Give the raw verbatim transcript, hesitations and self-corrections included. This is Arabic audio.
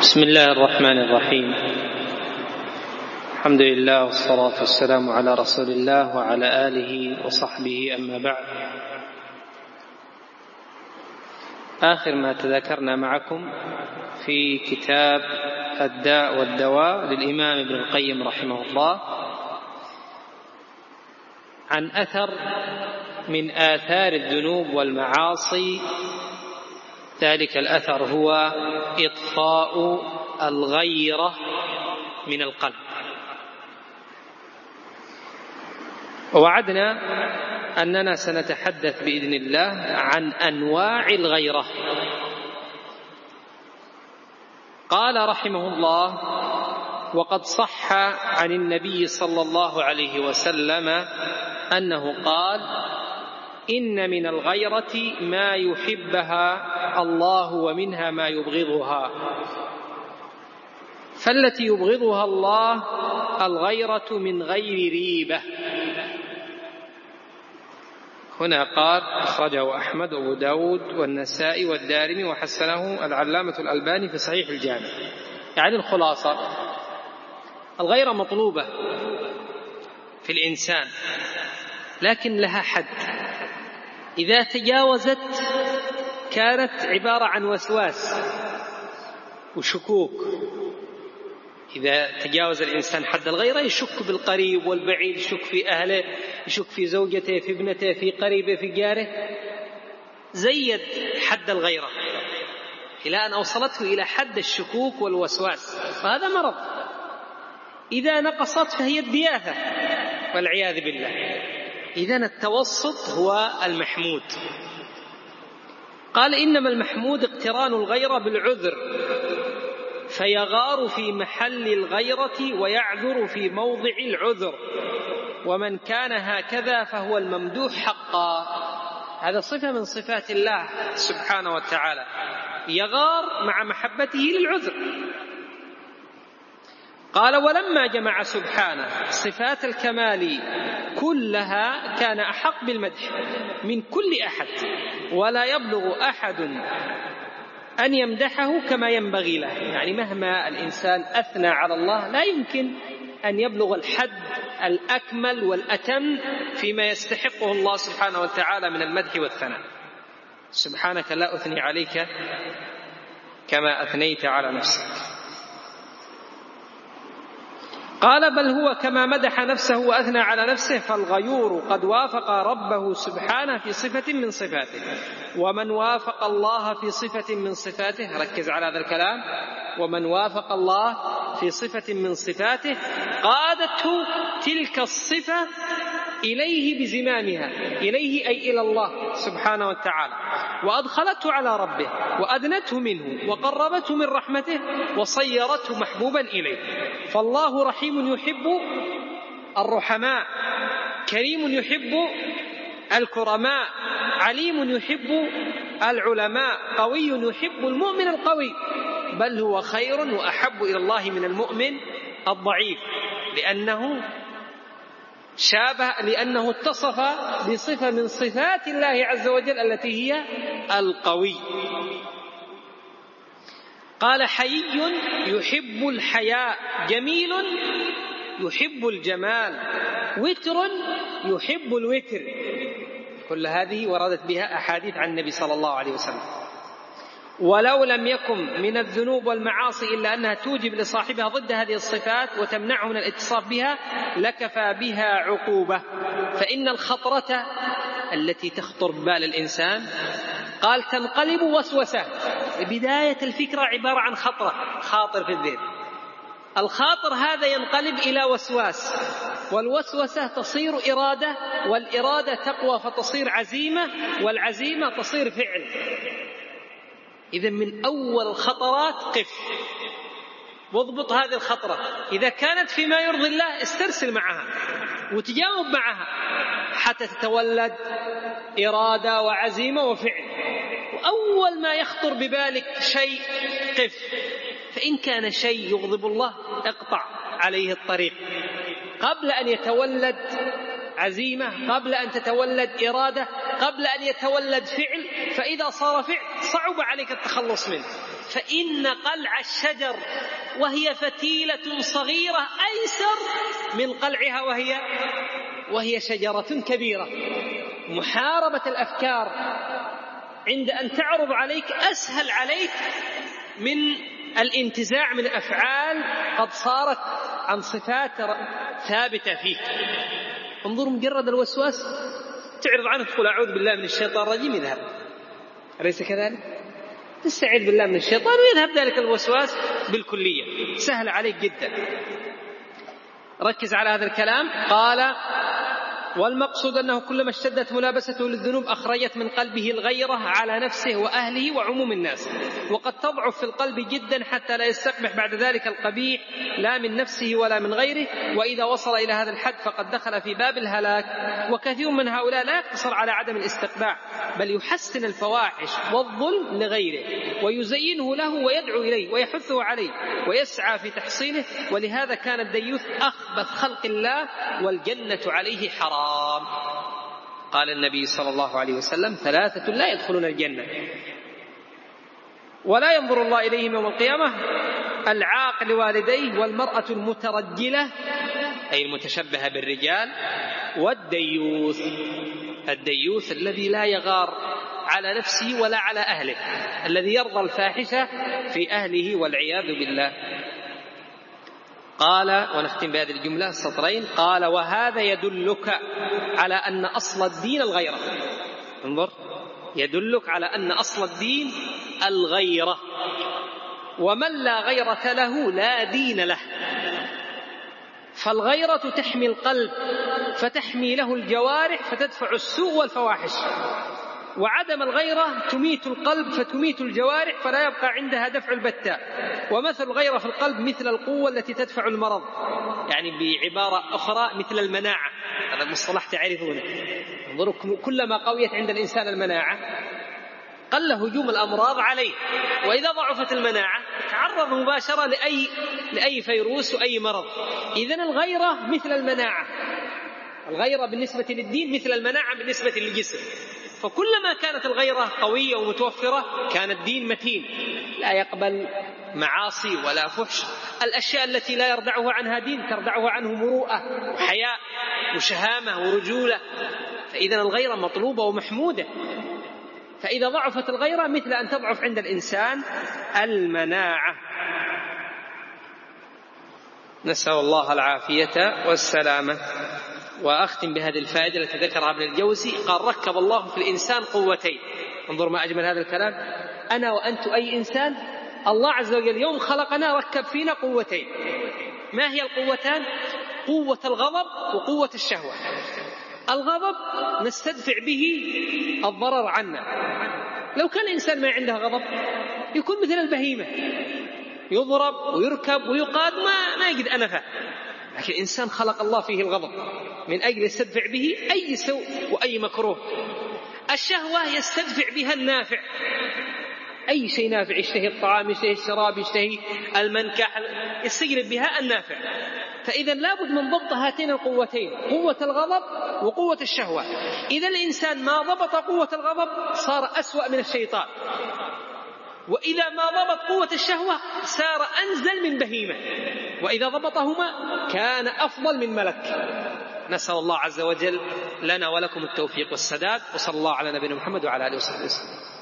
بسم الله الرحمن الرحيم. الحمد لله والصلاة والسلام على رسول الله وعلى آله وصحبه، أما بعد. آخر ما تذكرنا معكم في كتاب الداء والدواء للإمام ابن القيم رحمه الله عن أثر من آثار الذنوب والمعاصي. ذلك الأثر هو إطفاء الغيرة من القلب. ووعدنا أننا سنتحدث بإذن الله عن أنواع الغيرة. قال رحمه الله: وقد صح عن النبي صلى الله عليه وسلم أنه قال: إن من الغيرة ما يحبها الله ومنها ما يبغضها، فالتي يبغضها الله الغيرة من غير ريبة. هنا قال: أخرجه أحمد وأبو داود والنسائي والدارمي وحسنه العلامة الألباني في صحيح الجامع. يعني الخلاصة: الغيرة مطلوبة في الإنسان، لكن لها حد. إذا تجاوزت كانت عبارة عن وسواس وشكوك. إذا تجاوز الإنسان حد الغيرة يشك بالقريب والبعيد، يشك في أهله، يشك في زوجته، في ابنته، في قريبه، في جاره. زيد حد الغيرة إلى أن أوصلته إلى حد الشكوك والوسواس، وهذا مرض. إذا نقصت فهي الدياثة والعياذ بالله. إذن التوسط هو المحمود. قال: إنما المحمود اقتران الغيرة بالعذر، فيغار في محل الغيرة ويعذر في موضع العذر، ومن كان هكذا فهو الممدوح حقا. هذا صفة من صفات الله سبحانه وتعالى، يغار مع محبته للعذر. قال: ولما جمع سبحانه صفات الكمال كلها كان أحق بالمدح من كل أحد، ولا يبلغ أحد أن يمدحه كما ينبغي له. يعني مهما الإنسان أثنى على الله لا يمكن أن يبلغ الحد الأكمل والأتم فيما يستحقه الله سبحانه وتعالى من المدح والثناء. سبحانك لا أثني عليك كما أثنيت على نفسك. قال: بل هو كما مدح نفسه وأثنى على نفسه، فالغيور قد وافق ربه سبحانه في صفة من صفاته، ومن وافق الله في صفة من صفاته، ركز على هذا الكلام، ومن وافق الله في صفة من صفاته قادته تلك الصفة إليه بزمامها، إليه أي إلى الله سبحانه وتعالى، وأدخلته على ربه، وأدنته منه، وقربته من رحمته، وصيرته محبوبا إليه. فالله رحيم يحب الرحماء، كريم يحب الكرماء، عليم يحب العلماء، قوي يحب المؤمن القوي، بل هو خير وأحب إلى الله من المؤمن الضعيف، لأنه شابه لأنه اتصف بصفة من صفات الله عز وجل التي هي القوي. قال: حيي يحب الحياء، جميل يحب الجمال، وتر يحب الوتر. كل هذه وردت بها أحاديث عن النبي صلى الله عليه وسلم. ولو لم يكن من الذنوب والمعاصي إلا أنها توجب لصاحبها ضد هذه الصفات وتمنعه من الاتصاف بها لكفى بها عقوبة. فإن الخطرة التي تخطر ببال الإنسان قال تنقلب وسوسة. بداية الفكرة عبارة عن خطرة، خاطر في الذهن. الخاطر هذا ينقلب إلى وسواس، والوسوسة تصير إرادة، والإرادة تقوى فتصير عزيمة، والعزيمة تصير فعل. إذا من أول الخطرات قف، واضبط هذه الخطرة. إذا كانت فيما يرضي الله استرسل معها وتجاوب معها حتى تتولد إرادة وعزيمة وفعل. وأول ما يخطر ببالك شيء قف، فإن كان شيء يغضب الله اقطع عليه الطريق قبل أن يتولد عزيمة، قبل أن تتولد إرادة، قبل أن يتولد فعل. فإذا صار فعل صعب عليك التخلص منه، فإن قلع الشجر وهي فتيلة صغيرة أيسر من قلعها وهي وهي شجرة كبيرة. محاربة الأفكار عند أن تعرض عليك أسهل عليك من الانتزاع من أفعال قد صارت عن صفات ثابتة فيك. انظروا مجرد الوسواس تعرض عنه تقول أعوذ بالله من الشيطان الرجيم يذهب، أليس كذلك؟ تستعيذ بالله من الشيطان ويذهب ذلك الوسواس بالكلية، سهل عليك جدا. ركز على هذا الكلام. قال والمقصود أنه كلما اشتدت ملابسته للذنوب أخرجت من قلبه الغيرة على نفسه وأهله وعموم الناس، وقد تضعف في القلب جدا حتى لا يستقبح بعد ذلك القبيح لا من نفسه ولا من غيره، وإذا وصل إلى هذا الحد فقد دخل في باب الهلاك. وكثير من هؤلاء لا يقتصر على عدم الاستقباح، بل يحسن الفواحش والظلم لغيره ويزينه له ويدعو إليه ويحثه عليه ويسعى في تحصيله، ولهذا كان الديوث أخبث خلق الله والجنة عليه حرام. قال النبي صلى الله عليه وسلم ثلاثة لا يدخلون الجنة ولا ينظر الله إليهم يوم القيامة: العاق لوالديه، والمرأة المترجلة أي المتشبهة بالرجال، والديوث. الديوث الذي لا يغار على نفسه ولا على أهله، الذي يرضى الفاحشة في أهله والعياذ بالله. قال، ونختم بهذه الجملة السطرين، قال وهذا يدلك على أن أصل الدين الغيرة. انظر، يدلك على أن أصل الدين الغيرة، ومن لا غيرة له لا دين له. فالغيرة تحمي القلب فتحمي له الجوارح فتدفع السوء والفواحش، وعدم الغيرة تميت القلب فتميت الجوارح فلا يبقى عندها دفع البتاء. ومثل الغيرة في القلب مثل القوة التي تدفع المرض، يعني بعبارة أخرى مثل المناعة. هذا المصطلح تعرفونه. انظروا، كلما قويت عند الإنسان المناعة قل هجوم الأمراض عليه، وإذا ضعفت المناعة تعرض مباشرة لأي, لأي فيروس وأي مرض. إذن الغيرة مثل المناعة، الغيرة بالنسبة للدين مثل المناعة بالنسبة للجسم. فكلما كانت الغيرة قوية ومتوفرة كان الدين متين، لا يقبل معاصي ولا فحش. الأشياء التي لا يردعه عنها دين تردعه عنه مروءة وحياء وشهامة ورجولة. فإذن الغيرة مطلوبة ومحمودة. فإذا ضعفت الغيرة مثل أن تضعف عند الإنسان المناعة. نسأل الله العافية والسلامة. وأختم بهذه الفائدة التي ذكرها ابن الجوزي. قال ركب الله في الإنسان قوتين. انظر ما أجمل هذا الكلام. أنا وأنت أي إنسان، الله عز وجل يوم خلقنا ركب فينا قوتين. ما هي القوتان؟ قوة الغضب وقوة الشهوة. الغضب نستدفع به الضرر عنا. لو كان الإنسان ما عنده غضب يكون مثل البهيمة، يضرب ويركب ويقاد ما, ما يجد أنفه. لكن الإنسان خلق الله فيه الغضب من أجل يستدفع به أي سوء وأي مكروه. الشهوة يستدفع بها النافع، أي شيء نافع، يشتهي الطعام، يشتهي الشراب، يشتهي المنكح، يستجلب بها النافع. فإذا لابد من ضبط هاتين القوتين، قوة الغضب وقوة الشهوة. إذا الإنسان ما ضبط قوة الغضب صار أسوأ من الشيطان، وإذا ما ضبط قوة الشهوة صار أنزل من بهيمة، وإذا ضبطهما كان أفضل من ملك. نسأل الله عز وجل لنا ولكم التوفيق والسداد، وصلى الله على نبينا محمد وعلى آله وصحبه وسلم.